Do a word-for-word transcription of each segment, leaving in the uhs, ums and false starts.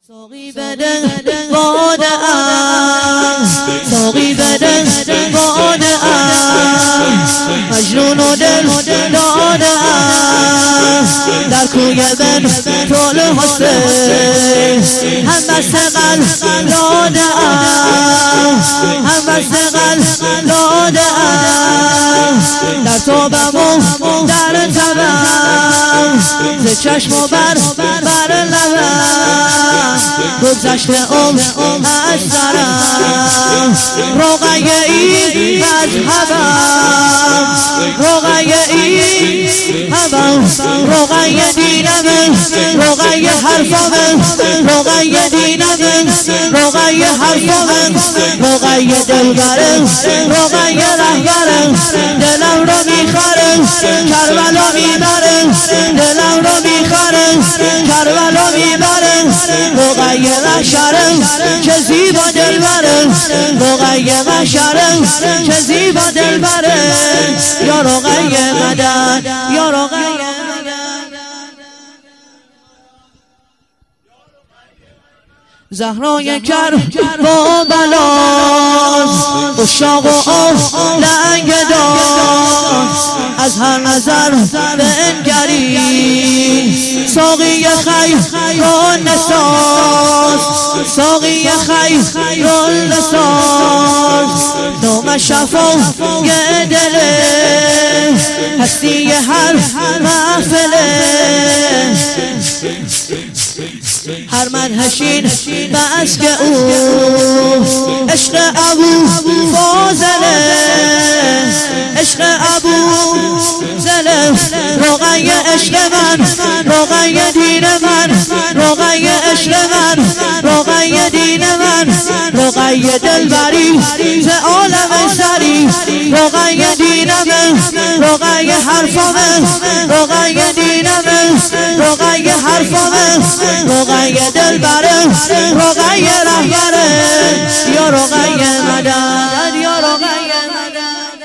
ساقی بده باده ام، ساقی بده باده ام، مجنون و دل داده ام، در کوی بن طول حسین هم بسته قلب داده ام، هم بسته قلب داده ام، در توبم و در تبم ز چشم و بر بر لبم گذشته عمر از سرم، رقیه ای مذهبم، رقیه ای هبم، رقیه دینم، رقیه حرفم، رقیه دینم، رقیه حرفم، رقیه دلبرم، رقیه رهبرم، دلم رو میخوارم کربلا میبرم، دلم رو میخوارم کربلا میبرم، رقیه قشرم چه زیبا دلبرم، رقیه قشرم چه زیبا دلبرم، یا رقیه مدد یا رقیه زهرای کربلاست عشاق و آهنگ داشت، از هر نظر بنگری ساقی خیر و نساز، ساقی خیر و نساز، نام شفای دله هستی هر محفله، هر منهشین بس که او عشق ابو فاضله، عشق ابو زله، رقیه عشق من، رقیه دین من، رقیه عشق من، رقیه دین من، رقیه دلبری ز عالم سری، رقیه دینم، رقیه حرفم، رقیه دینم، رقیه حرفم، رقیه دلبرم، رقیه رهبرم، یا رقیه مدد یا رقیه مدد.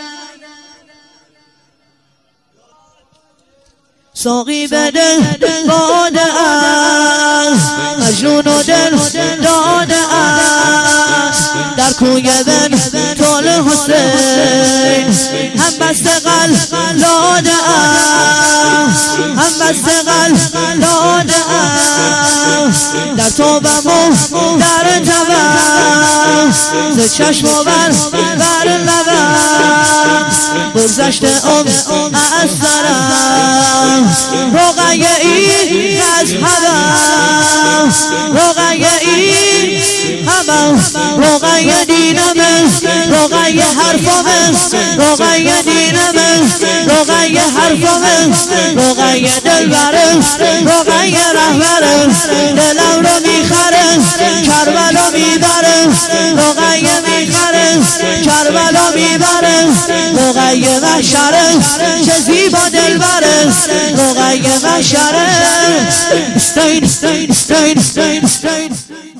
ساقی بده باده ام، مجنون و دل داده ام، در کوی بن طول حسین هم بسته قلب داده ام، هم بسته قلب داده ام، در توبم و در تبم ز چشم و بر بر لبم گذشته عمر از سرم، رقیه ای مذهبم، رقیه ای هبم، رقیه دینم، رقیه حرفم، رقیه دینم، رقیه حرفم، رقیه دلبرم، رقیه رهبرم، دلم رو میخرم کربلا میبرم، رقیه میخرم کربلا میبرم، رقیه قشرم چه زیبا دلبرم، رقیه قشرم استین استین استین استین